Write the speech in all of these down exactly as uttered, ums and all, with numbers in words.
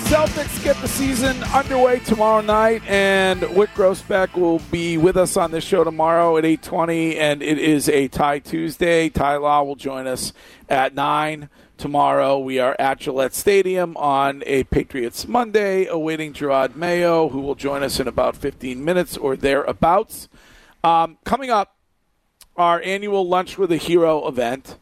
Celtics get the season underway tomorrow night, and Whit Grossbeck will be with us on this show tomorrow at eight twenty, and it is a Tie Tuesday. Ty Law will join us at nine tomorrow. We are at Gillette Stadium on a Patriots Monday, awaiting Gerard Mayo, who will join us in about fifteen minutes or thereabouts. Um, coming up, our annual Lunch with a Hero event,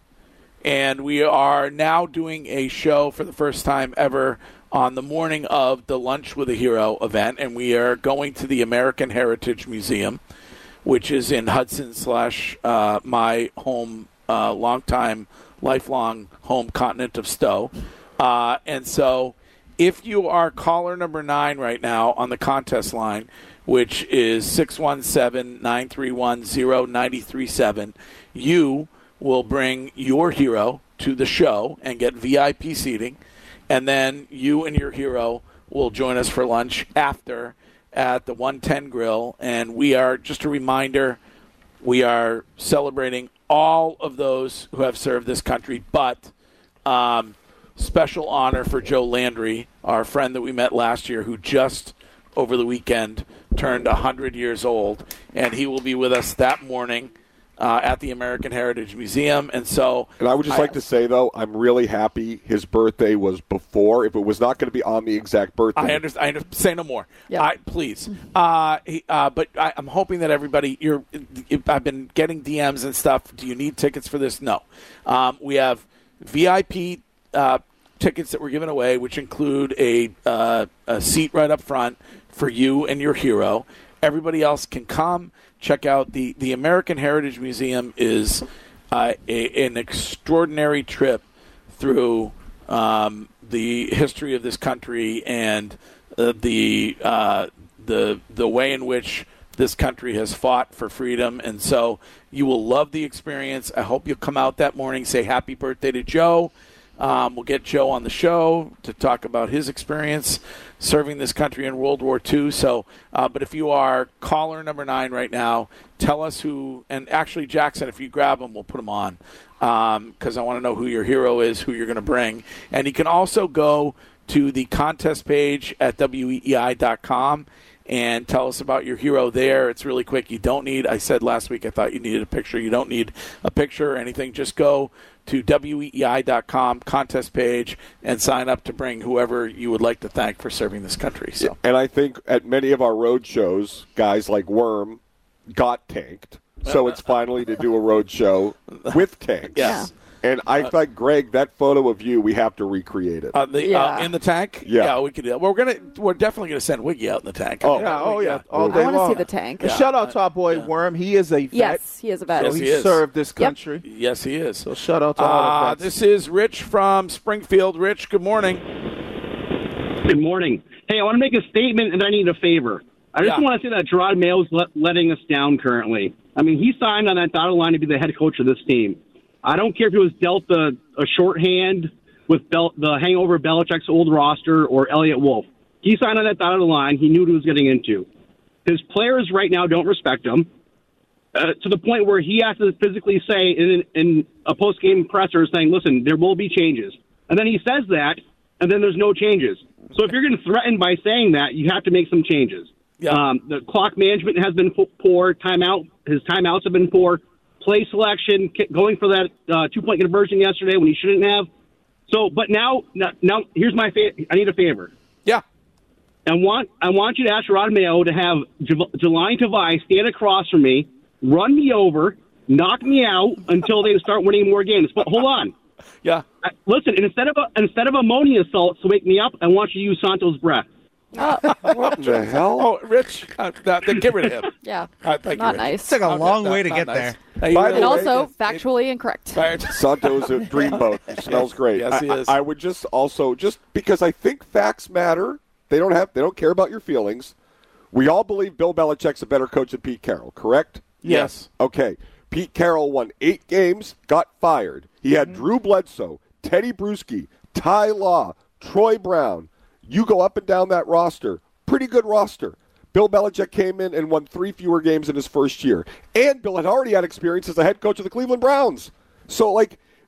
and we are now doing a show for the first time ever on the morning of the Lunch with a Hero event, and we are going to the American Heritage Museum, which is in Hudson slash uh, my home, uh, long-time, lifelong home continent of Stowe. Uh, and so if you are caller number nine right now on the contest line, which is six one seven, nine three one, zero nine three seven, you will bring your hero to the show and get V I P seating. And then you and your hero will join us for lunch after at the one ten Grill. And we are, just a reminder, we are celebrating all of those who have served this country, but um, special honor for Joe Landry, our friend that we met last year, who just over the weekend turned one hundred years old. And he will be with us that morning Uh, at the American Heritage Museum. And so and I would just I, like to say, though, I'm really happy his birthday was before. If it was not going to be on the exact birthday. I understand. I understand. Say no more. Yep. I, please. Uh, he, uh, but I, I'm hoping that everybody, you're, I've been getting D Ms and stuff. Do you need tickets for this? No. Um, we have V I P uh, tickets that we're giving away, which include a, uh, a seat right up front for you and your hero. Everybody else can come. Check out the, the American Heritage Museum is uh, a, an extraordinary trip through um, the history of this country and uh, the uh, the the way in which this country has fought for freedom. And so you will love the experience. I hope you'll come out that morning, say happy birthday to Joe. Um, we'll get Joe on the show to talk about his experience serving this country in World War Two. So, uh, but if you are caller number nine right now, tell us who, and actually, Jackson, if you grab him, we'll put him on because um, I want to know who your hero is, who you're going to bring. And you can also go to the contest page at W E E I dot com and tell us about your hero there. It's really quick. You don't need, I said last week I thought you needed a picture. You don't need a picture or anything. Just go to W E E I dot com contest page and sign up to bring whoever you would like to thank for serving this country. So, and I think at many of our road shows, guys like Worm got tanked, so it's finally to do a road show with tanks. Yes. And I uh, thought, Greg, that photo of you, we have to recreate it. Uh, the, yeah. uh, in the tank? Yeah. yeah, we could do that. Well, we're gonna, we're definitely going to send Wiggy out in the tank. Oh, yeah, oh yeah, all I day want to long. see the tank. And shout out to our boy Yeah. Worm. He is a vet. Yes, he is a vet. So Yes, he, he is. served this country. Yes, he is. So shout out to all Uh, the vets. this is Rich from Springfield. Rich, good morning. Good morning. Hey, I want to make a statement, and I need a favor. I just Yeah. want to say that Gerard Mayo's let, letting us down currently. I mean, he signed on that dotted line to be the head coach of this team. I don't care if he was dealt a, a shorthand with Bel- the hangover of Belichick's old roster or Elliott Wolf. He signed on that dotted line. He knew what he was getting into. His players right now don't respect him uh, to the point where he has to physically say in, in a post-game presser saying, listen, there will be changes. And then he says that, and then there's no changes. So if you're going to threaten by saying that, you have to make some changes. Yeah. Um, the clock management has been poor. Timeout, his timeouts have been poor. Play selection, going for that uh, two-point conversion yesterday when he shouldn't have. So, but now, now, now here's my fa- I need a favor. Yeah. I want I want you to ask Rod Mayo to have J- Jelani Tavai stand across from me, run me over, knock me out until they start winning more games. But hold on. Yeah. I, listen, and instead of a, instead of ammonia salts to wake me up, I want you to use Santos' breath. What the hell? Oh, Rich, uh, uh, then get rid of him. Yeah, Uh, thank you, not Rich. nice. It's like a Okay, long not- way to not get nice. there. Hey, By you the And really- way, also factually incorrect. Fired. Santo's a dreamboat. It smells great. Yes, he I, is. I would just also, just because I think facts matter, they don't have, they don't care about your feelings. We all believe Bill Belichick's a better coach than Pete Carroll, correct? Yes. Okay. Pete Carroll won eight games, got fired. He had Mm-hmm. Drew Bledsoe, Teddy Bruschi, Ty Law, Troy Brown. You go up and down that roster. Pretty good roster. Bill Belichick came in and won three fewer games in his first year. And Bill had already had experience as the head coach of the Cleveland Browns. So, like,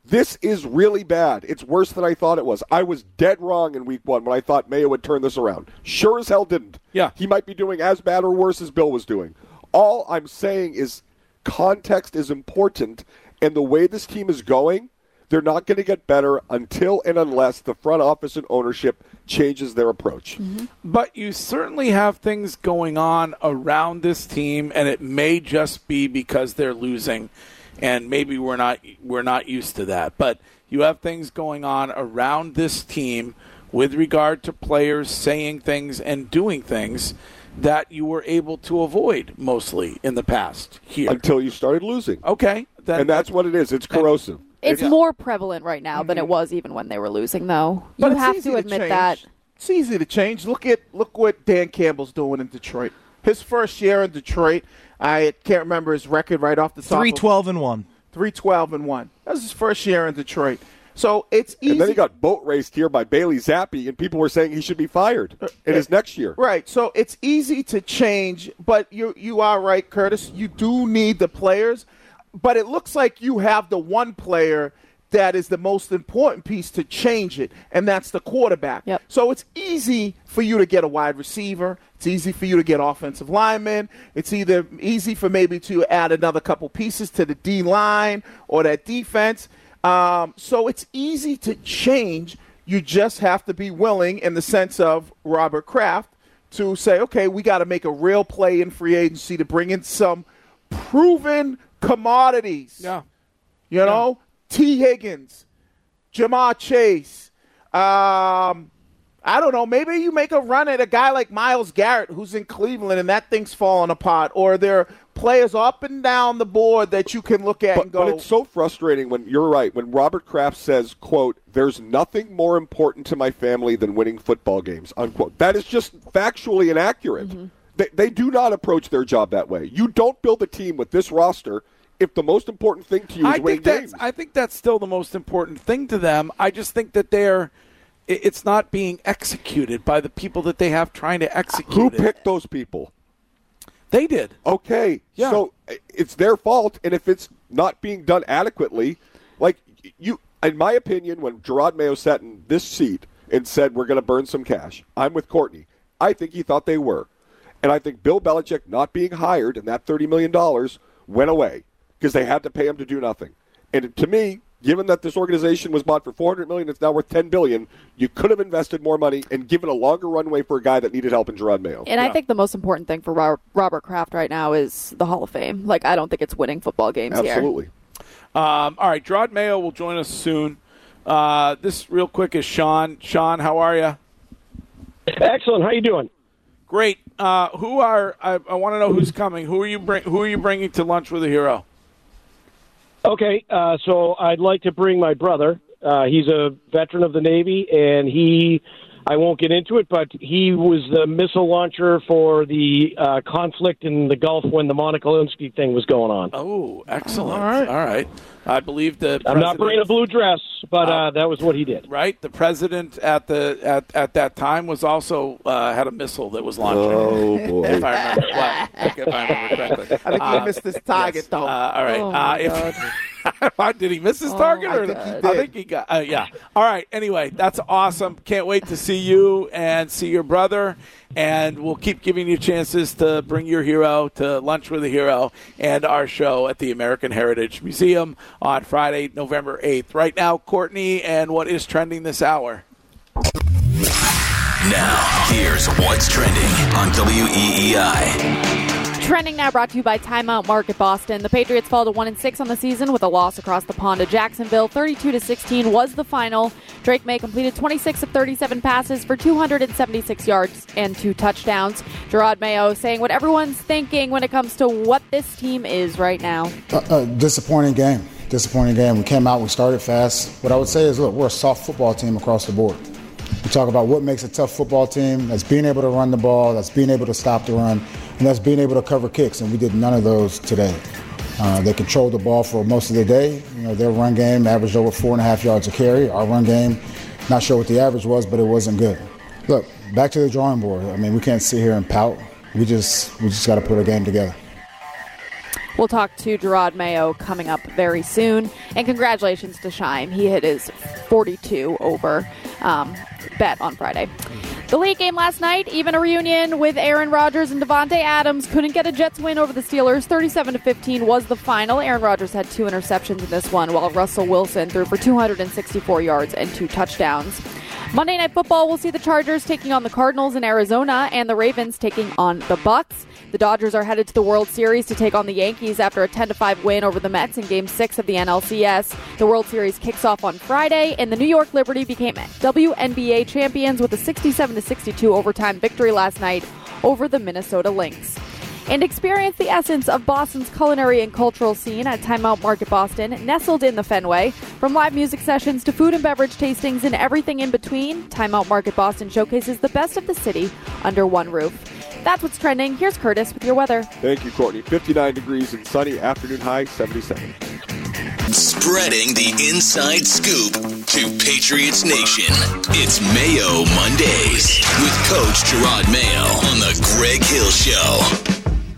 This is really bad. It's worse than I thought it was. I was dead wrong in week one when I thought Mayo would turn this around. Sure as hell didn't. Yeah. He might be doing as bad or worse as Bill was doing. All I'm saying is context is important, and the way this team is going, they're not going to get better until and unless the front office and ownership changes their approach. Mm-hmm. But you certainly have things going on around this team, and it may just be because they're losing, and maybe we're not we're not used to that. But you have things going on around this team with regard to players saying things and doing things that you were able to avoid mostly in the past here. Until you started losing. Okay. Then and that's what it is. It's corrosive. It's Yeah. more prevalent right now Mm-hmm. than it was even when they were losing, though. But You it's have easy to admit change. that. It's easy to change. Look at look what Dan Campbell's doing in Detroit. His first year in Detroit, I can't remember his record right off the top. Three of- twelve and one. three twelve and one. That was his first year in Detroit. So it's easy. And then he got boat raced here by Bailey Zappi, and people were saying he should be fired in his next year. Right. So it's easy to change, but you you are right, Curtis. You do need the players, but it looks like you have the one player that is the most important piece to change it, and that's the quarterback. Yep. So it's easy for you to get a wide receiver. It's easy for you to get offensive linemen. It's either easy for maybe to add another couple pieces to the D line or that defense. Um, so it's easy to change. You just have to be willing, in the sense of Robert Kraft, to say, okay, we got to make a real play in free agency to bring in some proven commodities. Yeah. You know, T. Higgins, Jamar Chase. Um, I don't know. Maybe you make a run at a guy like Myles Garrett, who's in Cleveland, and that thing's falling apart. Or there are players up and down the board that you can look at But, and go. but it's so frustrating when you're right. When Robert Kraft says, "quote There's nothing more important to my family than winning football games." Unquote. That is just factually inaccurate. Mm-hmm. They, they do not approach their job that way. You don't build a team with this roster if the most important thing to you is I winning think that's games. I think that's still the most important thing to them. I just think that they're it- it's not being executed by the people that they have trying to execute Who it. picked those people? They did. Okay, Yeah. so it's their fault, and if it's not being done adequately, like you, in my opinion, when Gerard Mayo sat in this seat and said we're going to burn some cash, I'm with Courtney. I think he thought they were, and I think Bill Belichick not being hired and that thirty million dollars went away because they had to pay him to do nothing. And to me, given that this organization was bought for four hundred million dollars, it's now worth ten billion dollars, you could have invested more money and given a longer runway for a guy that needed help in Gerard Mayo. And I think the most important thing for Robert, Robert Kraft right now is the Hall of Fame. Like, I don't think it's winning football games here. Absolutely. Um, all right, Gerard Mayo will join us soon. Uh, this real quick is Sean. Sean, how are you? Excellent. How you doing? Great. Uh, who are I, I want to know who's coming. Who are you bring? Who are you bringing to lunch with a hero? Okay, uh, so I'd like to bring my brother. Uh, he's a veteran of the Navy, and he, I won't get into it, but he was the missile launcher for the uh, conflict in the Gulf when the Monica Lewinsky thing was going on. Oh, excellent. All right. All right. I believe the I'm not president- bringing a blue dress, but uh, that was what he did. Right, the president at the at, at that time was also uh, had a missile that was launching. Oh, boy. If I remember, well, if I remember correctly. I think Uh, he missed his target, yes. though. Uh, all right. Oh, uh, my if, did he miss his target? I or think he I did. think he got. Uh, yeah. All right. Anyway, that's awesome. Can't wait to see you and see your brother. And we'll keep giving you chances to bring your hero to Lunch with a Hero and our show at the American Heritage Museum on Friday, November eighth. Right now, Courtney, and what is trending this hour? Now, here's what's trending on W E E I. Trending now brought to you by Timeout Market Boston. The Patriots fall to one and six on the season with a loss across the pond to Jacksonville. thirty-two to sixteen was the final. Drake May completed twenty-six of thirty-seven passes for two hundred seventy-six yards and two touchdowns. Gerard Mayo saying what everyone's thinking when it comes to what this team is right now. A, a disappointing game. Disappointing game. We came out, we started fast. What I would say is, look, we're a soft football team across the board. We talk about what makes a tough football team. That's being able to run the ball, that's being able to stop the run, and that's being able to cover kicks, and we did none of those today. Uh, they controlled the ball for most of the day. You know, their run game averaged over four and a half yards a carry. Our run game, not sure what the average was, but it wasn't good. Look, back to the drawing board. I mean, we can't sit here and pout. We just we just got to put a game together. We'll talk to Gerard Mayo coming up very soon. And congratulations to Scheim. He hit his forty-two over um, bet on Friday. The late game last night, even a reunion with Aaron Rodgers and Devontae Adams. Couldn't get a Jets win over the Steelers. thirty-seven to fifteen was the final. Aaron Rodgers had two interceptions in this one, while Russell Wilson threw for two hundred sixty-four yards and two touchdowns. Monday Night Football will see the Chargers taking on the Cardinals in Arizona and the Ravens taking on the Bucks. The Dodgers are headed to the World Series to take on the Yankees after a ten to five win over the Mets in Game six of the N L C S. The World Series kicks off on Friday, and the New York Liberty became W N B A champions with a sixty-seven to sixty-two overtime victory last night over the Minnesota Lynx. And experience the essence of Boston's culinary and cultural scene at Time Out Market Boston, nestled in the Fenway. From live music sessions to food and beverage tastings and everything in between, Time Out Market Boston showcases the best of the city under one roof. That's what's trending. Here's Curtis with your weather. Thank you, Courtney. fifty-nine degrees and sunny, afternoon high seventy-seven. Spreading the inside scoop to Patriots Nation. It's Mayo Mondays with Coach Gerard Mayo on the Greg Hill Show.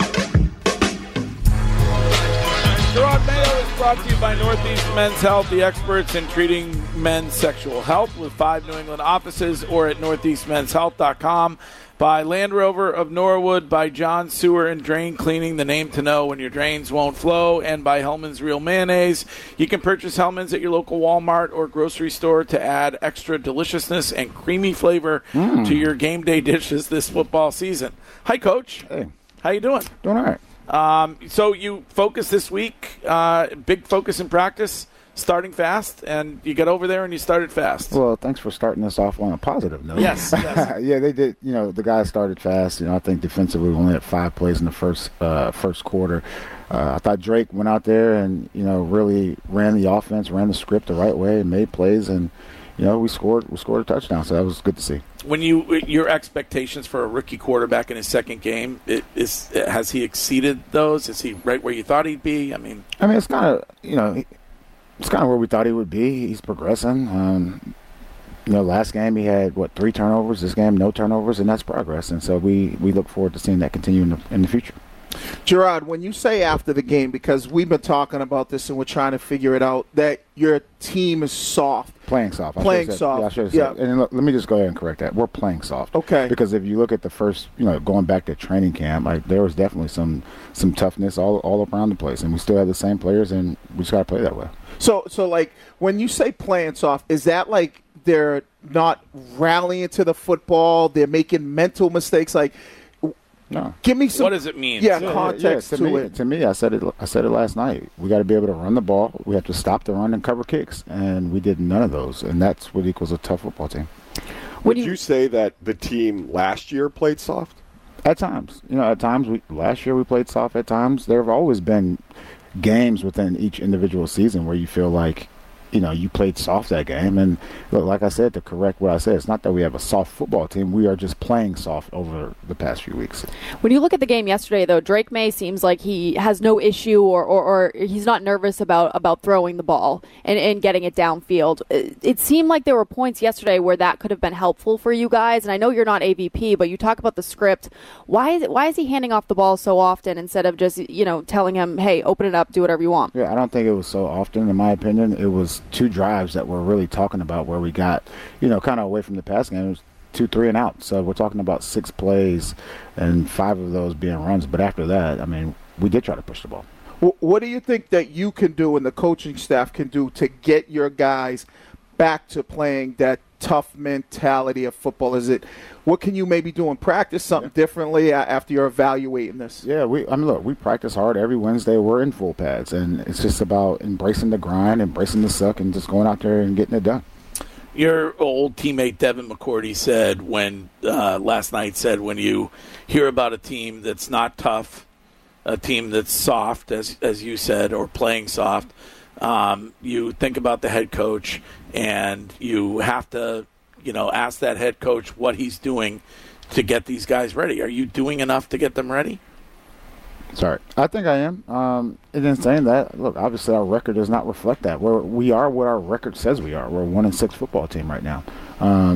Gerard Mayo is brought to you by Northeast Men's Health, the experts in treating men's sexual health with five New England offices, or at northeast men's health dot com. By Land Rover of Norwood, by John Sewer and Drain Cleaning, the name to know when your drains won't flow, and by Hellman's Real Mayonnaise. You can purchase Hellman's at your local Walmart or grocery store to add extra deliciousness and creamy flavor mm. to your game day dishes this football season. Hi, Coach. Hey. How you doing? Doing all right. Um, so you focus this week, uh, big focus in practice, starting fast, and you got over there and you started fast. Well, thanks for starting us off on a positive note. Yes, yes. Yeah, they did. You know, the guys started fast. You know, I think defensively we only had five plays in the first uh, first quarter. Uh, I thought Drake went out there and, you know, really ran the offense, ran the script the right way, and made plays, and, you know, we scored we scored a touchdown, so that was good to see. When you your expectations for a rookie quarterback in his second game, it, is has he exceeded those? Is he right where you thought he'd be? I mean, I mean, it's kind of, you know, it's kind of where we thought he would be. He's progressing. Um, you know, last game he had, what, three turnovers. This game, no turnovers, and that's progress. And so we, we look forward to seeing that continue in the, in the future. Gerard, when you say after the game, because we've been talking about this and we're trying to figure it out, that your team is soft. Playing soft. I playing said, soft. Yeah, I should have yeah. said. And look, let me just go ahead and correct that. We're playing soft. Okay. Because if you look at the first, you know, going back to training camp, like there was definitely some some toughness all all around the place, and we still have the same players, and we just got to play that way. So, so like when you say playing soft, is that like they're not rallying to the football? They're making mental mistakes, like. No. Give me some. What does it mean? Yeah, yeah context yeah, to, to me, it. To me, I said it. I said it last night. We got to be able to run the ball. We have to stop the run and cover kicks, and we did none of those. And that's what equals a tough football team. Would you, you say that the team last year played soft? At times, you know, at times we last year we played soft. At times, there have always been games within each individual season where you feel like, you know, you played soft that game. And look, like I said, to correct what I said, it's not that we have a soft football team. We are just playing soft over the past few weeks. When you look at the game yesterday, though, Drake May seems like he has no issue or, or, or he's not nervous about, about throwing the ball and, and getting it downfield. It, it seemed like there were points yesterday where that could have been helpful for you guys. And I know you're not A V P, but you talk about the script. Why is it, why is he handing off the ball so often instead of just, you know, telling him, hey, open it up, do whatever you want? Yeah, I don't think it was so often. In my opinion, it was two drives that we're really talking about where we got, you know, kind of away from the pass game. It was two, three, and out. So we're talking about six plays and five of those being runs. But after that, I mean, we did try to push the ball. What do you think that you can do and the coaching staff can do to get your guys back to playing that tough mentality of football? Is it, what can you maybe do in practice something yeah. differently after you're evaluating this? Yeah, we. I mean, look, we practice hard every Wednesday. We're in full pads, and it's just about embracing the grind, embracing the suck, and just going out there and getting it done. Your old teammate Devin McCourty said when uh, last night said when you hear about a team that's not tough, a team that's soft, as as you said, or playing soft, um, you think about the head coach, and you have to, you know, ask that head coach what he's doing to get these guys ready. Are you doing enough to get them ready? Sorry. I think I am. Um, and in saying that, look, obviously our record does not reflect that. We're, we are what our record says we are. We're a one and six football team right now. Um,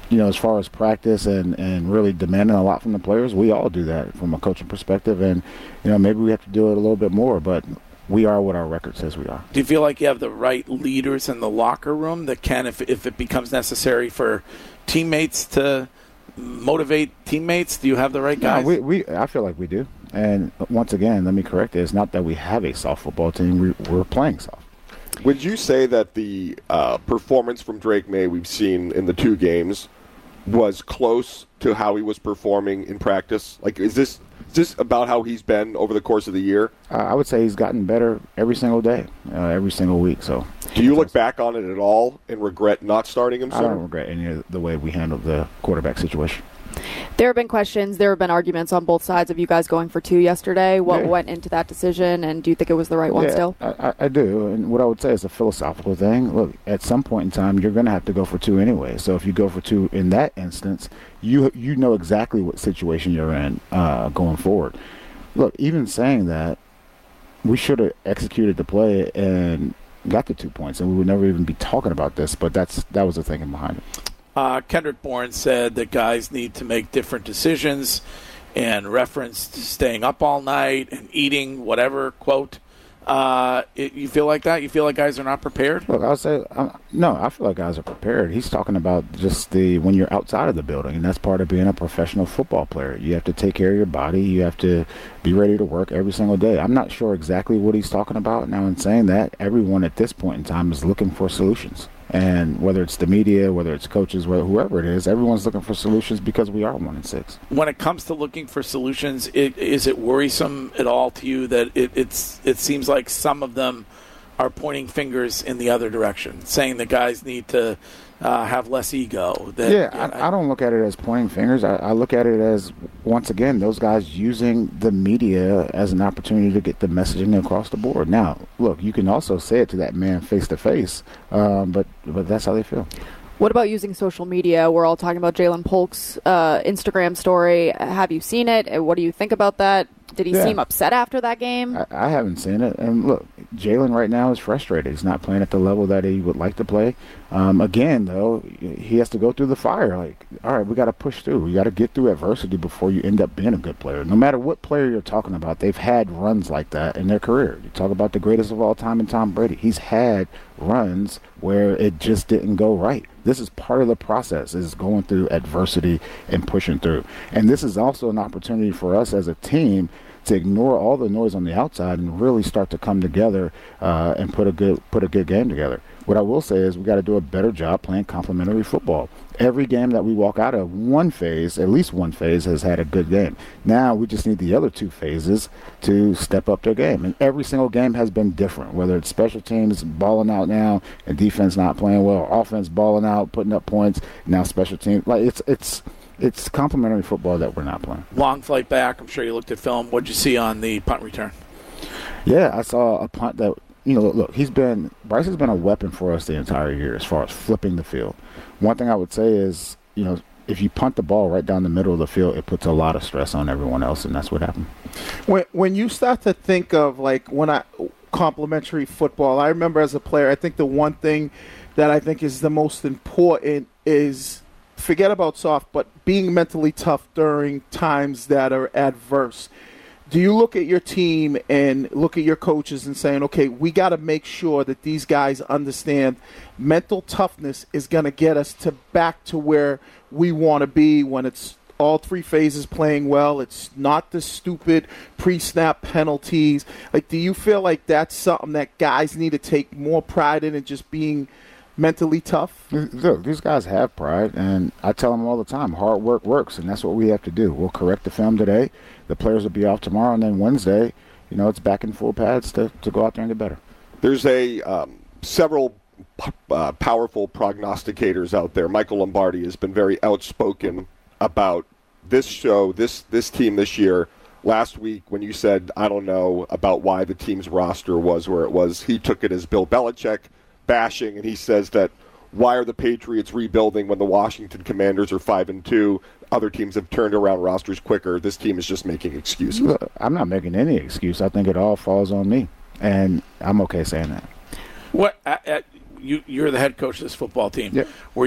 you know, as far as practice and, and really demanding a lot from the players, we all do that from a coaching perspective. And, you know, maybe we have to do it a little bit more, but we are what our record says we are. Do you feel like you have the right leaders in the locker room that can, if if it becomes necessary for teammates to motivate teammates, do you have the right guys? No, we, we, I feel like we do. And once again, let me correct it. It's not that we have a soft football team. We, we're playing soft. Would you say that the uh, performance from Drake May we've seen in the two games was close to how he was performing in practice? Like, is this is this about how he's been over the course of the year? Uh, I would say he's gotten better every single day, uh, every single week. So, do you look back on it at all and regret not starting him I sooner? don't regret any of the way we handled the quarterback situation. There have been questions. There have been arguments on both sides of you guys going for two yesterday. What Yeah. went into that decision, and do you think it was the right one yeah, still? I, I- I do. And what I would say is a philosophical thing. Look, at some point in time, you're going to have to go for two anyway. So if you go for two in that instance, you you know exactly what situation you're in uh, going forward. Look, even saying that, we should have executed the play and got the two points, and we would never even be talking about this. But that's that was the thinking behind it. Uh, Kendrick Bourne said that guys need to make different decisions and referenced staying up all night and eating whatever, quote. Uh, it, you feel like that? You feel like guys are not prepared? Look, I would say, uh, no, I feel like guys are prepared. He's talking about just the when you're outside of the building, and that's part of being a professional football player. You have to take care of your body. You have to be ready to work every single day. I'm not sure exactly what he's talking about. Now, in saying that, everyone at this point in time is looking for solutions. And whether it's the media, whether it's coaches, whether whoever it is, everyone's looking for solutions because we are one and six. When it comes to looking for solutions, it, is it worrisome at all to you that it, it's it seems like some of them are pointing fingers in the other direction, saying that guys need to uh, have less ego? That, yeah, you know, I, I don't look at it as pointing fingers. I, I look at it as, once again, those guys using the media as an opportunity to get the messaging across the board. Now, look, you can also say it to that man face to face, um, but but that's how they feel. What about using social media? We're all talking about Jalen Polk's uh, Instagram story. Have you seen it? And what do you think about that? Did he Yeah. seem upset after that game? I, I haven't seen it. And look, Jalen right now is frustrated. He's not playing at the level that he would like to play. Um, again, though, he has to go through the fire. Like, all right, we got to push through. We got to get through adversity before you end up being a good player. No matter what player you're talking about, they've had runs like that in their career. You talk about the greatest of all time in Tom Brady. He's had runs where it just didn't go right. This is part of the process, is going through adversity and pushing through. And this is also an opportunity for us as a team to ignore all the noise on the outside and really start to come together uh, and put a good put a good game together. What I will say is we got to do a better job playing complementary football. Every game that we walk out of, one phase, at least one phase, has had a good game. Now we just need the other two phases to step up their game. And every single game has been different, whether it's special teams balling out now and defense not playing well, offense balling out, putting up points, now special teams. Like it's it's it's complementary football that we're not playing. Long flight back. I'm sure you looked at film. What did you see on the punt return? Yeah, I saw a punt that, you know, look, look, he's been, Bryce has been a weapon for us the entire year as far as flipping the field. One thing I would say is, you know, if you punt the ball right down the middle of the field, it puts a lot of stress on everyone else, and that's what happened. When when you start to think of, like, when I complimentary football, I remember as a player, I think the one thing that I think is the most important is, forget about soft, but being mentally tough during times that are adverse. Do you look at your team and look at your coaches and saying, okay, we got to make sure that these guys understand mental toughness is going to get us to back to where we want to be when it's all three phases playing well? It's not the stupid pre-snap penalties. Like, do you feel like that's something that guys need to take more pride in and just being mentally tough? Look, these guys have pride, and I tell them all the time, hard work works, and that's what we have to do. We'll correct the film today. The players will be off tomorrow, and then Wednesday, you know, it's back in full pads to, to go out there and get better. There's a um, several uh, powerful prognosticators out there. Michael Lombardi has been very outspoken about this show, this this team this year. Last week, when you said, I don't know about why the team's roster was where it was, he took it as Bill Belichick bashing, and he says that why are the Patriots rebuilding when the Washington Commanders are five and two? Other teams have turned around rosters quicker. This team is just making excuses. Look, I'm not making any excuse. I think it all falls on me, and I'm okay saying that. What uh, uh, you you're the head coach of this football team. Yep. Were you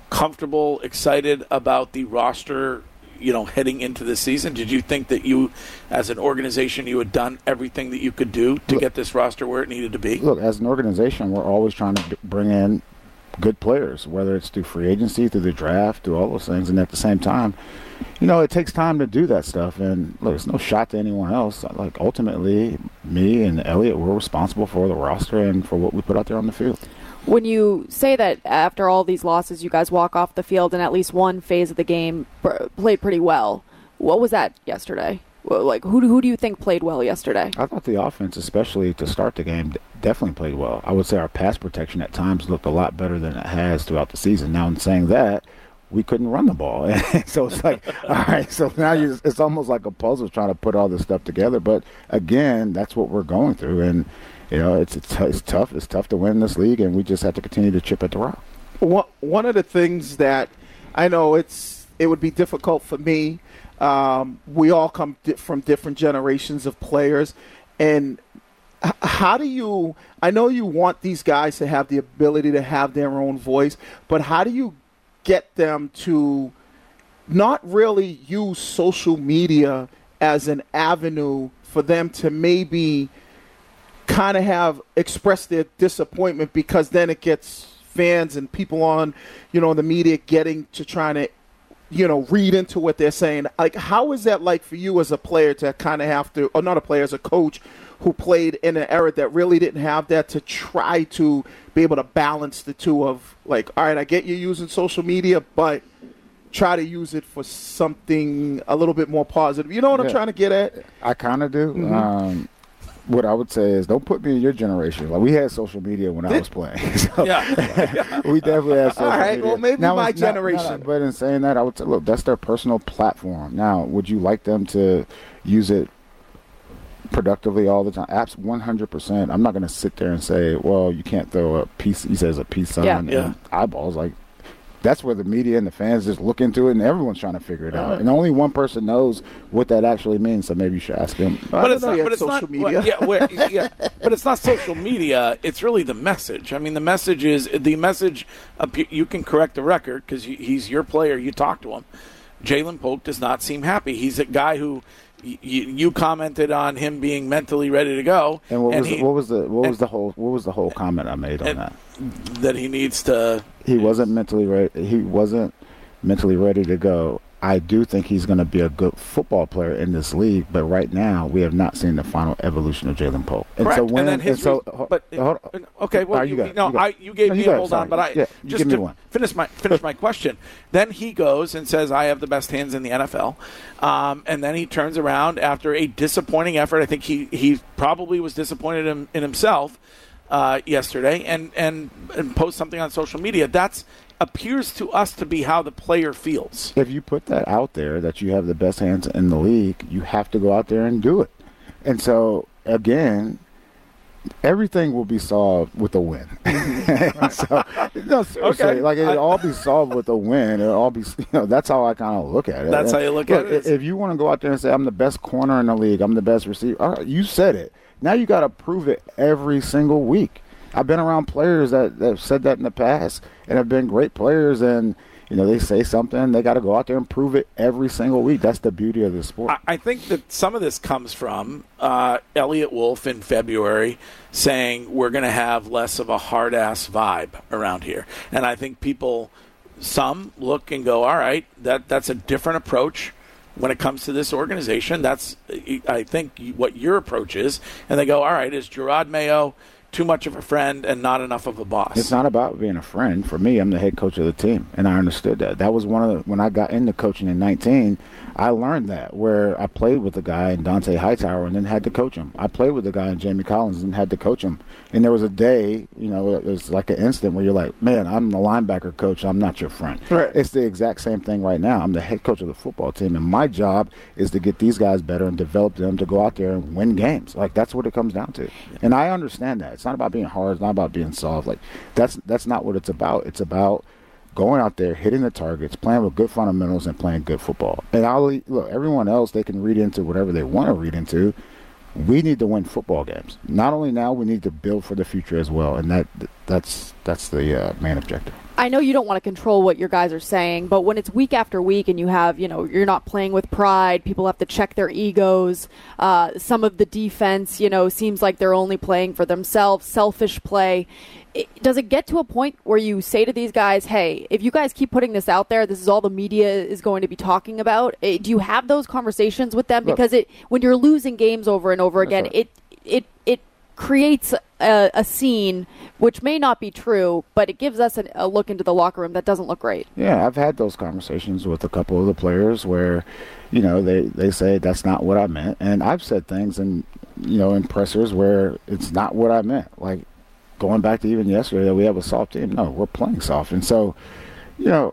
comfortable, excited about the roster, you know, heading into the season? Did you think that you, as an organization, you had done everything that you could do to look, get this roster where it needed to be? Look, as an organization, we're always trying to bring in good players, whether it's through free agency, through the draft, through all those things. And at the same time, you know, it takes time to do that stuff. And look, it's no shot to anyone else. Like, ultimately, me and Elliot, we're responsible for the roster and for what we put out there on the field. When you say that after all these losses, you guys walk off the field and at least one phase of the game played pretty well, what was that yesterday? Like, who do, who do you think played well yesterday? I thought the offense, especially to start the game, definitely played well. I would say our pass protection at times looked a lot better than it has throughout the season. Now, in saying that, we couldn't run the ball. So it's like, all right, so now you, it's almost like a puzzle trying to put all this stuff together. But, again, that's what we're going through. And, you know, it's, it's, it's tough. It's tough to win this league, and we just have to continue to chip at the rock. One, one of the things that I know it's it would be difficult for me, um, we all come di- from different generations of players, and h- how do you – I know you want these guys to have the ability to have their own voice, but how do you get them to not really use social media as an avenue for them to maybe – kind of have expressed their disappointment, because then it gets fans and people on, you know, the media getting to trying to, you know, read into what they're saying. Like, how is that like for you as a player to kind of have to, or not a player, as a coach who played in an era that really didn't have that, to try to be able to balance the two of, like, all right, I get you using social media, but try to use it for something a little bit more positive. You know what yeah. I'm trying to get at? I kind of do. Mm-hmm. Um, What I would say is, don't put me in your generation. Like, we had social media when I was playing. So yeah. we definitely had social All right, media. well, maybe now, my not, generation. Not, but in saying that, I would say, look, that's their personal platform. Now, would you like them to use it productively all the time? Apps, one hundred percent. I'm not going to sit there and say, well, you can't throw a piece, he says a peace sign yeah. and Yeah. eyeballs. Like, that's where the media and the fans just look into it, and everyone's trying to figure it out. And only one person knows what that actually means, so maybe you should ask him. But it's not, but it's social not media. well, yeah, well, yeah, but it's not social media. It's really the message. I mean, the message is the message. Of, you can correct the record because he's your player. You talk to him. Jalen Polk does not seem happy. He's a guy who you, you commented on him being mentally ready to go. And what and was he, the, what was the what and, was the whole what was the whole comment I made on and, that? That he needs to. He wasn't mentally ready. He wasn't mentally ready to go. I do think he's going to be a good football player in this league, but right now we have not seen the final evolution of Jalen Polk. And Correct. so when, and then his and so, re- but hold on. okay, well, you you, got it, no, you got I it. you gave No, me you a got it, hold sorry. on, but I Yeah, just give me to one. finish my finish my question. Then he goes and says, "I have the best hands in the N F L," um, and then he turns around after a disappointing effort. I think he he probably was disappointed in, in himself uh, yesterday, and, and and post something on social media. That's appears to us to be how the player feels. If you put that out there that you have the best hands in the league, you have to go out there and do it. And so, again, everything will be solved with a win. so, no, seriously, Okay. like it'll I- all be solved with a win. It'll all be, you know, that's how I kind of look at it. That's And how you look look, at it. If you want to go out there and say, I'm the best corner in the league, I'm the best receiver, all right, you said it. Now you got to prove it every single week. I've been around players that, that have said that in the past and have been great players, and you know they say something, they got to go out there and prove it every single week. That's the beauty of the sport. I, I think that some of this comes from uh, Elliot Wolf in February saying we're going to have less of a hard-ass vibe around here. And I think people, some look and go, all right, that that's a different approach when it comes to this organization. That's, I think, what your approach is. And they go, all right, is Jerod Mayo too much of a friend and not enough of a boss? It's not about being a friend. For me, I'm the head coach of the team, and I understood that. That was one of the, when I got into coaching in nineteen, I learned that, where I played with a guy in Dante Hightower and then had to coach him. I played with a guy in Jamie Collins and had to coach him. And there was a day, you know, it was like an instant where you're like, man, I'm the linebacker coach, I'm not your friend. Right. It's the exact same thing right now. I'm the head coach of the football team, and my job is to get these guys better and develop them to go out there and win games. Like, that's what it comes down to. And I understand that. It's not about being hard. It's not about being soft. Like, that's that's not what it's about. It's about going out there, hitting the targets, playing with good fundamentals, and playing good football. And I'll look, everyone else, they can read into whatever they want to read into. We need to win football games. Not only now, we need to build for the future as well, and that that's that's the uh, main objective. I know you don't want to control what your guys are saying, but when it's week after week and you have, you know, you're not playing with pride, people have to check their egos. Uh, some of the defense, you know, seems like they're only playing for themselves, selfish play. It, does it get to a point where you say to these guys, hey, if you guys keep putting this out there, this is all the media is going to be talking about? It, do you have those conversations with them? Because it, when you're losing games over and over again, right. it it it creates a, a scene which may not be true, but it gives us a, a look into the locker room that doesn't look great. Yeah, I've had those conversations with a couple of the players where, you know, they, they say that's not what I meant. And I've said things in, you know, in pressers where it's not what I meant. Like going back to even yesterday that we have a soft team. No, we're playing soft. And so, you know,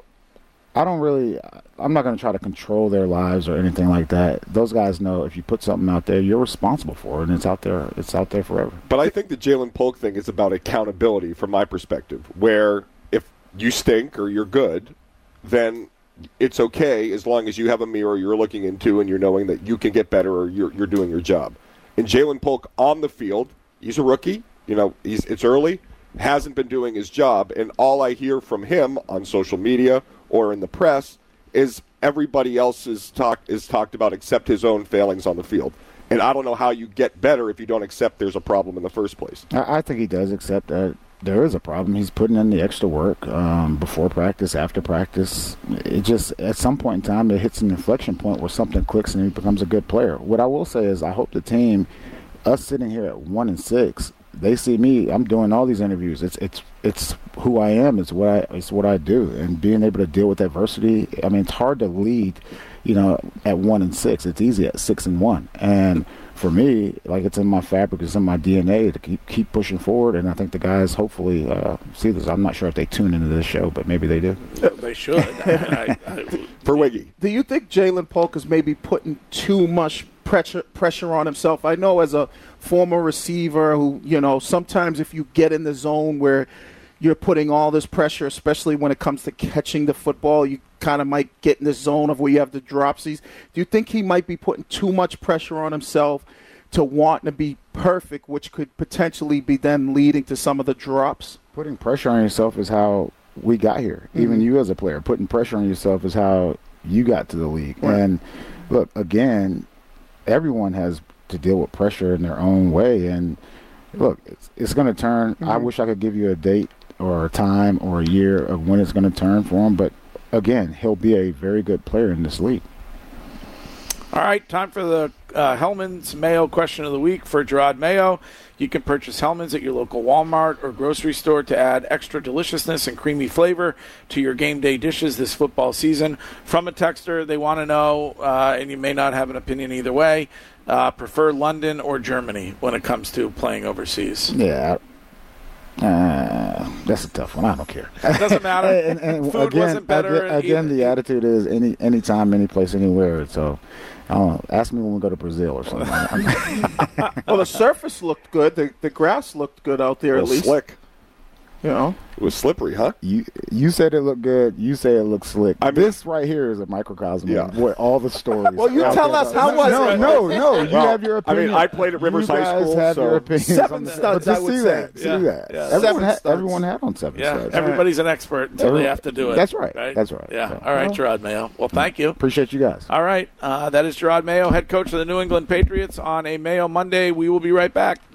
I don't really – I'm not going to try to control their lives or anything like that. Those guys know if you put something out there, you're responsible for it, and it's out there It's out there forever. But I think the Jalen Polk thing is about accountability from my perspective, where if you stink or you're good, then it's okay as long as you have a mirror you're looking into and you're knowing that you can get better or you're, you're doing your job. And Jalen Polk on the field, he's a rookie. You know, he's it's early, hasn't been doing his job, and all I hear from him on social media or in the press is everybody else is talk is talked about except his own failings on the field. And I don't know how you get better if you don't accept there's a problem in the first place. I, I think he does accept that there is a problem. He's putting in the extra work um, before practice, after practice. It just, at some point in time, it hits an inflection point where something clicks and he becomes a good player. What I will say is I hope the team, us sitting here at one and six, they see me. I'm doing all these interviews. It's it's it's who I am. It's what I it's what I do. And being able to deal with adversity. I mean, it's hard to lead, you know, at one and six. It's easy at six and one. And for me, like it's in my fabric, it's in my D N A to keep keep pushing forward. And I think the guys hopefully uh, see this. I'm not sure if they tune into this show, but maybe they do. They should. I, I, for Wiggy, do you think Jalen Polk is maybe putting too much pressure pressure on himself? I know as a former receiver who, you know, sometimes if you get in the zone where you're putting all this pressure, especially when it comes to catching the football, you kind of might get in the zone of where you have the dropsies. Do you think he might be putting too much pressure on himself to want to be perfect, which could potentially be then leading to some of the drops? Putting pressure on yourself is how we got here. Mm-hmm. Even you as a player, putting pressure on yourself is how you got to the league. Right. And look, again, everyone has to deal with pressure in their own way. And look, it's, it's going to turn. Mm-hmm. I wish I could give you a date or a time or a year of when it's going to turn for him. But again, he'll be a very good player in this league. All right, time for the uh, Hellman's Mayo question of the week for Gerard Mayo. You can purchase Hellman's at your local Walmart or grocery store to add extra deliciousness and creamy flavor to your game day dishes this football season. From a texter, they want to know, uh, and you may not have an opinion either way, uh, prefer London or Germany when it comes to playing overseas? Yeah, uh, that's a tough one. I don't care. It doesn't matter. and, and Food again, wasn't better. Again, again the attitude is any anytime, any place, anywhere. So, I don't know. Ask me when we go to Brazil or something. Well, the surface looked good. The the grass looked good out there, it at least. Slick. You know, it was slippery, huh? You you said it looked good. You say it looked slick. I mean, this right here is a microcosm yeah. of what all the stories. Well, you tell us how was no, it? No, no, no. You well, have your opinion. I mean, I played at Rivers you High guys School. Have so your opinions seven on studs. But I would see say. that. See Yeah. that. Yeah. Everyone, Seven ha- studs. everyone had on seven Yeah, studs. everybody's an expert until Everyone, they have to do it. That's right. right? That's right. Yeah. So, All right, well, Gerard Mayo. Well, thank you. Appreciate you guys. All right. Uh, that is Gerard Mayo, head coach of the New England Patriots on a Mayo Monday. We will be right back.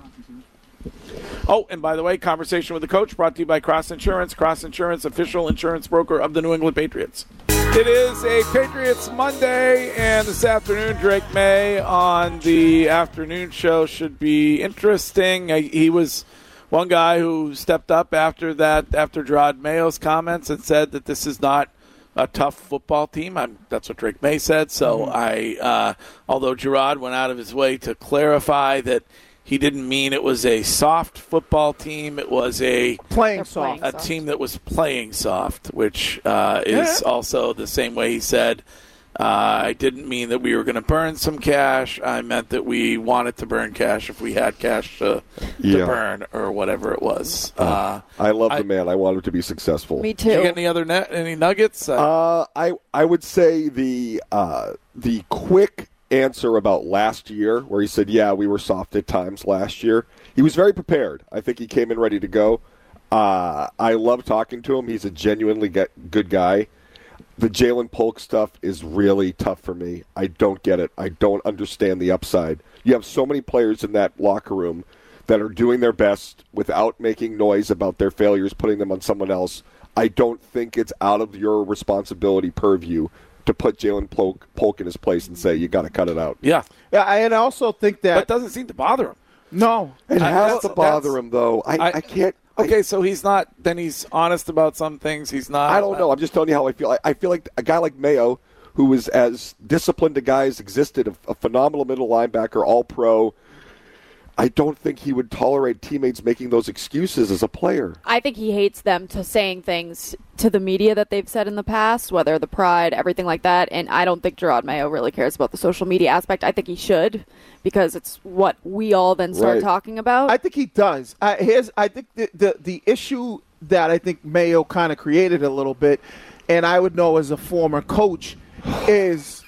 Oh, and by the way, Conversation with the Coach brought to you by Cross Insurance. Cross Insurance, official insurance broker of the New England Patriots. It is a Patriots Monday, and this afternoon, Drake May on the afternoon show should be interesting. He was one guy who stepped up after that, after Gerard Mayo's comments, and said that this is not a tough football team. I'm, that's what Drake May said. So mm-hmm. I, uh, although Gerard went out of his way to clarify that he didn't mean it was a soft football team. It was a playing soft. a team that was playing soft, which uh, is yeah. also the same way he said, uh, I didn't mean that we were going to burn some cash. I meant that we wanted to burn cash if we had cash to, yeah. to burn or whatever it was. Uh, I love I, the man. I want him to be successful. Me too. Did you get any other net, any nuggets? Uh, I I would say the uh, the quick answer about last year where he said, yeah, we were soft at times last year. He was very prepared. I think he came in ready to go. Uh, I love talking to him. He's a genuinely get, good guy. The Jalen Polk stuff is really tough for me. I don't get it. I don't understand the upside. You have so many players in that locker room that are doing their best without making noise about their failures, putting them on someone else. I don't think it's out of your responsibility purview to put Jalen Polk, Polk in his place and say, you got to cut it out. Yeah. Yeah, and I also think that. But it doesn't seem to bother him. No. It I- has that's- to bother that's- him, though. I, I, I- can't. Okay, so he's not. Then he's honest about some things. He's not. I don't know. I'm just telling you how I feel. I, I feel like a guy like Mayo, who was as disciplined a guy as existed, a, a phenomenal middle linebacker, all pro. I don't think he would tolerate teammates making those excuses as a player. I think he hates them to saying things to the media that they've said in the past, whether the pride, everything like that. And I don't think Gerard Mayo really cares about the social media aspect. I think he should, because it's what we all then start Right. talking about. I think he does. I, here's, I think the, the, the issue that I think Mayo kind of created a little bit, and I would know as a former coach, is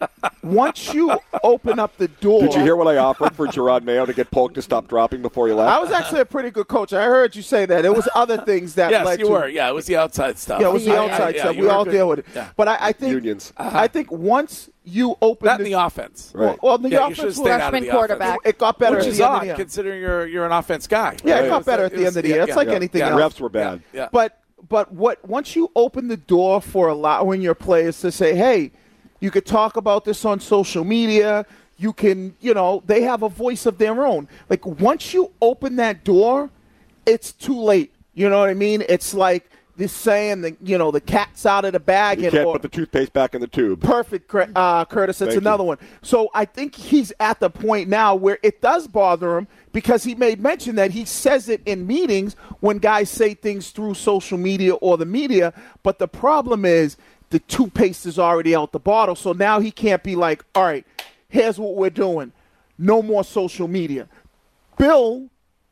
once you open up the door. Did you hear what I offered for Gerard Mayo to get Polk to stop dropping before he left? I was actually a pretty good coach. I heard you say that. It was other things that Yes, led you to. were. Yeah, it was the outside stuff. Yeah, it was the Yeah, outside yeah, stuff. you We were all good. deal with it. Yeah. But I, I think Unions. I think once you open Not the, in the offense. Right. well, the Yeah, you offense should was- stay out of Freshman the quarterback. offense. it got better Which at is the end odd, of the year. considering you're you're an offense guy. Yeah, it Right? got was- better at it the was- end of the yeah, year. It's yeah, like yeah. anything Yeah. else. Refs were bad. Yeah. But but what once you open the door for allowing your players to say, hey, you could talk about this on social media. You can, you know, they have a voice of their own. Like once you open that door, it's too late. You know what I mean? It's like this saying that, you know, the cat's out of the bag. You and, can't or, put the toothpaste back in the tube. Perfect, Cur- uh, Curtis. That's Thank another you. one. So I think he's at the point now where it does bother him because he made mention that he says it in meetings when guys say things through social media or the media. But the problem is the toothpaste is already out the bottle. So now he can't be like, all right, here's what we're doing. No more social media. Bill,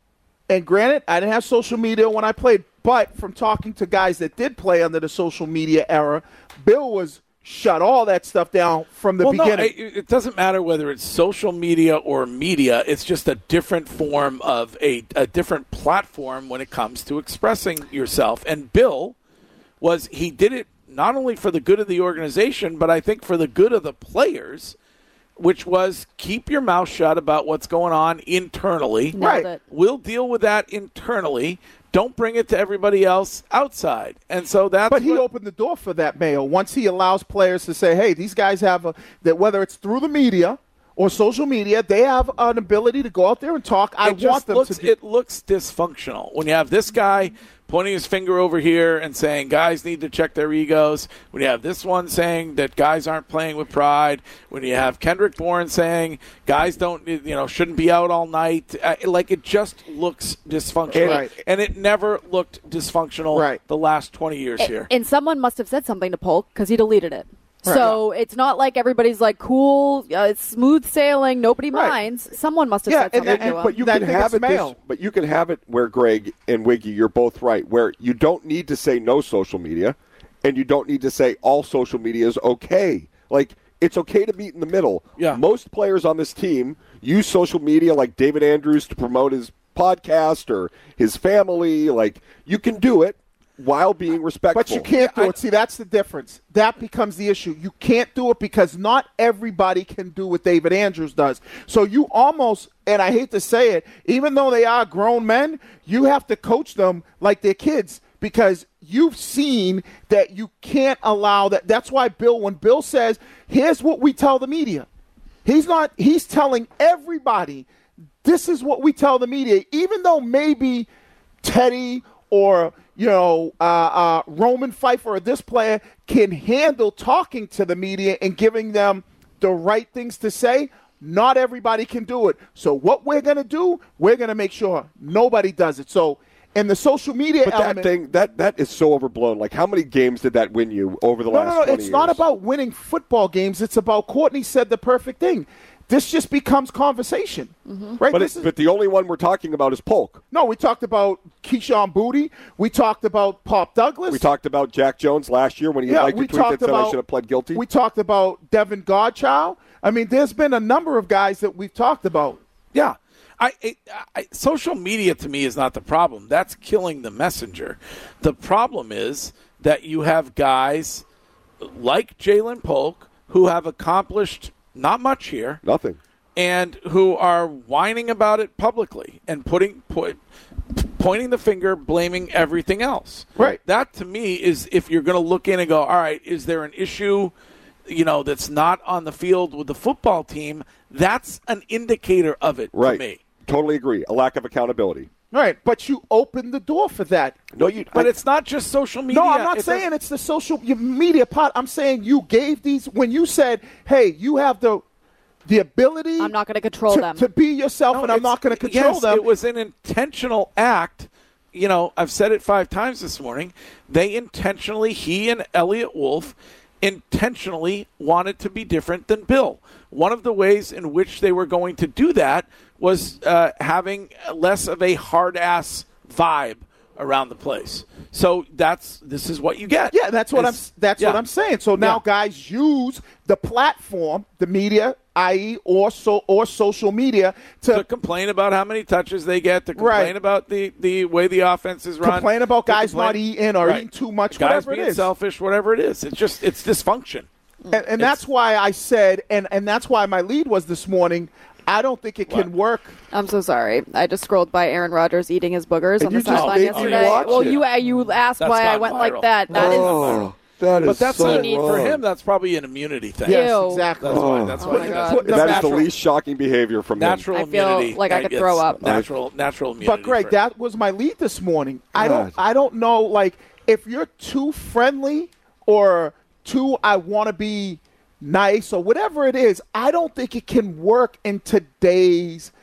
and granted, I didn't have social media when I played, but from talking to guys that did play under the social media era, Bill was shut all that stuff down from the well, beginning. No, it, it doesn't matter whether it's social media or media. It's just a different form of a, a different platform when it comes to expressing yourself. And Bill was he did it not only for the good of the organization, but I think for the good of the players, which was keep your mouth shut about what's going on internally. Nailed right. it. We'll deal with that internally. Don't bring it to everybody else outside. And so that's But he what, opened the door for that, Mayo. Once he allows players to say, hey, these guys have a, that whether it's through the media or social media, they have an ability to go out there and talk. I it want just them looks, to do. it looks dysfunctional when you have this guy pointing his finger over here and saying guys need to check their egos, when you have this one saying that guys aren't playing with pride, when you have Kendrick Bourne saying guys don't, you know, shouldn't be out all night, uh, like it just looks dysfunctional. Right. And it never looked dysfunctional Right. the last twenty years A- here. And someone must have said something to Polk because he deleted it. So it's not like everybody's like, cool, uh, it's smooth sailing, nobody Right. minds. Someone must have Yeah, said and- something and- to him. But you I can think have it's it. This, Mayo. but you can have it where Greg and Wiggy, you're both right. Where you don't need to say no social media, and you don't need to say all social media is okay. Like it's okay to meet in the middle. Yeah. Most players on this team use social media, like David Andrews, to promote his podcast or his family. Like you can do it while being respectful. But you can't do it. See, that's the difference. That becomes the issue. You can't do it because not everybody can do what David Andrews does. So you almost, and I hate to say it, even though they are grown men, you have to coach them like they're kids because you've seen that you can't allow that. That's why Bill, when Bill says, here's what we tell the media, he's not, he's telling everybody, this is what we tell the media, even though maybe Teddy or you know, uh, uh, Roman Pfeiffer or this player can handle talking to the media and giving them the right things to say. Not everybody can do it. So what we're going to do, we're going to make sure nobody does it. So in the social media But element, that thing, that that is so overblown. Like, how many games did that win you over the no, last no, no, twenty it's not years? about winning football games. It's about Courtney said the perfect thing. This just becomes conversation, right? But, This it, is- but the only one we're talking about is Polk. no, we talked about Keyshawn Booty. We talked about Pop Douglas. We talked about Jack Jones last year when he Yeah, liked we to tweet that talked said I about- should have pled guilty. We talked about Devin Godchild. I mean, there's been a number of guys that we've talked about. Yeah. I, I, I social media to me is not the problem. That's killing the messenger. The problem is that you have guys like Jalen Polk who have accomplished not much here, nothing, and who are whining about it publicly and putting put, pointing the finger, blaming everything else. Right. That to me is, if you're going to look in and go, all right, is there an issue, you know, that's not on the field with the football team? That's an indicator of it right. to me. Totally agree. A lack of accountability. Right, but you open the door for that. No, you. But I, it's not just social media. No, I'm not it's saying a, it's the social media part. I'm saying you gave these when you said, "Hey, you have the the ability." I'm not going to control to, them to be yourself, no, and I'm not going to control yes, them. It was an intentional act. You know, I've said it five times this morning. They intentionally, he and Elliot Wolf, intentionally wanted to be different than Bill. One of the ways in which they were going to do that was uh, having less of a hard-ass vibe around the place. So that's this is what you get. Yeah, that's what it's, I'm. That's yeah. what I'm saying. So now yeah. guys use the platform, the media, that is, or so or social media to, to complain about how many touches they get, to complain right. about the, the way the offense is run, complain about guys complain, not eating or right. eating too much, guys whatever being it is. selfish, whatever it is. It's just it's dysfunction. And, and that's why I said, and, and that's why my lead was this morning, I don't think it what? can work. I'm so sorry. I just scrolled by Aaron Rodgers eating his boogers And on you the just sideline made me yesterday. watch Well, it. you you asked That's why I gone went viral. like that. That is oh, that is But that's so not- for wrong. him. That's probably an immunity thing. Yes, Ew. exactly. That's why. Oh. That's Oh why. my that's, God. That is natural, the least shocking behavior from him. natural I feel immunity. like I could It's throw up. Natural, natural immunity. But Greg, for- that was my lead this morning. I don't God. I don't know, like, if you're too friendly or too I want to be nice or whatever it is, I don't think it can work in today's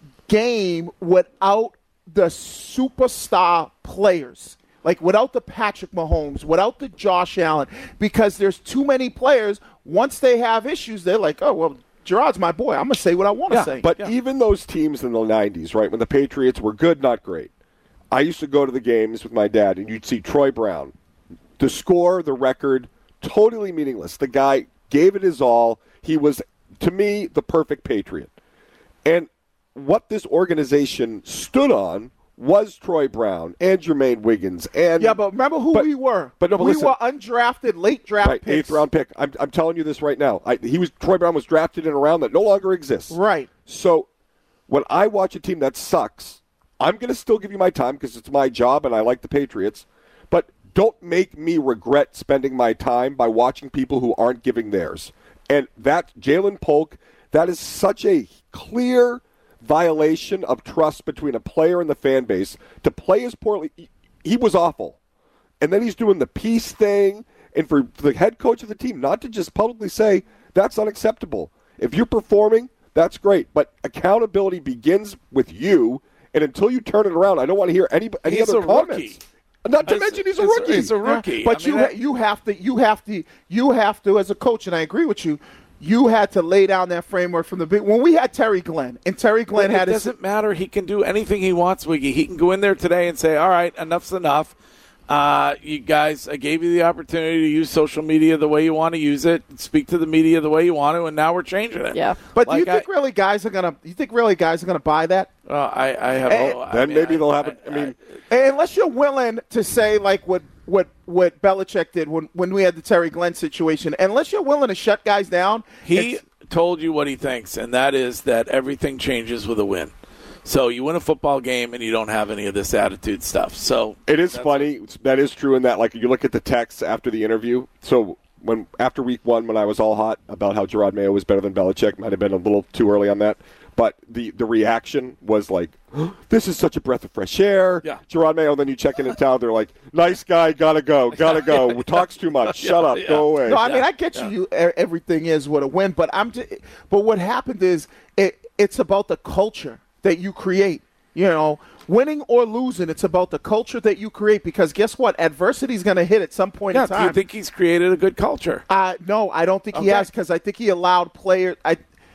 game without the superstar players. Like, without the Patrick Mahomes, without the Josh Allen, because there's too many players. Once they have issues, they're like, oh, well, Gerard's my boy. I'm going to say what I want to Yeah, say. But Yeah. even those teams in the nineties, right, when the Patriots were good, not great, I used to go to the games with my dad, and you'd see Troy Brown. The score, the record, totally meaningless. The guy gave it his all. He was, to me, the perfect Patriot. And what this organization stood on was Troy Brown and Jermaine Wiggins. And yeah, but remember who but- we were. but no, but we listen. were undrafted, late draft right, picks. eighth round pick. I'm, I'm telling you this right now. I, he was Troy Brown was drafted in a round that no longer exists. Right. So when I watch a team that sucks, I'm going to still give you my time because it's my job and I like the Patriots. But don't make me regret spending my time by watching people who aren't giving theirs. And that Jalen Polk, that is such a clear violation of trust between a player and the fan base to play as poorly. He, he was awful. And then he's doing the peace thing. And for the head coach of the team not to just publicly say, that's unacceptable. If you're performing, that's great. But accountability begins with you. And until you turn it around, I don't want to hear any, any He's other a comments. rookie. Not to It's- mention he's a it's- rookie. He's a rookie. But I you mean, ha- you have to you have to you have to as a coach, and I agree with you. You had to lay down that framework from the big. When we had Terry Glenn, and Terry Glenn But had it his. doesn't matter. He can do anything he wants, Wiggy. He can go in there today and say, all right, enough's enough. Uh, you guys, I gave you the opportunity to use social media the way you want to use it, speak to the media the way you want to, and now we're changing it. Yeah. But do Like you think I- really guys are gonna? You think really guys are gonna buy that? Uh, I, I have. Eh, oh, I Then mean, maybe I- they'll have it. I mean, And unless you're willing to say like what what what Belichick did when when we had the Terry Glenn situation, unless you're willing to shut guys down, he it's- told you what he thinks, and that is that everything changes with a win. So you win a football game, and you don't have any of this attitude stuff. So it is that's funny. It's- That is true in that, like, you look at the texts after the interview. So when after week one, when I was all hot about how Gerard Mayo was better than Belichick, might have been a little too early on that. But the, the reaction was like, this is such a breath of fresh air. Yeah. Gerard Mayo, and then you check in in town, they're like, nice guy, gotta go, gotta go. Talks too much. Shut up, yeah. go away. No, I mean Yeah, I get you. you. e- Everything is what a win, but I'm. Just, but what happened is it. It's about the culture that you create. You know, winning or losing, it's about the culture that you create. Because guess what? Adversity is going to hit at some point yeah, in do time. you think he's created a good culture? Uh, no, I don't think he Okay. has because I think he allowed players. I.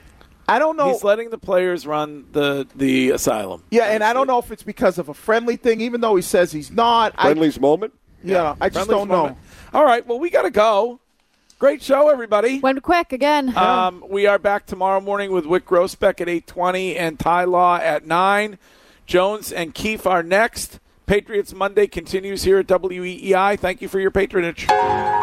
I don't know. He's letting the players run the the asylum. Yeah, and I don't know if it's because of a friendly thing, even though he says he's not. Friendly's moment. I, yeah, I just Friendly's don't know. moment. All right, well, we got to go. Great show, everybody. Went quick again. Um, we are back tomorrow morning with Wick Grossbeck at eight twenty and Ty Law at nine. Jones and Keefe are next. Patriots Monday continues here at W E E I. Thank you for your patronage.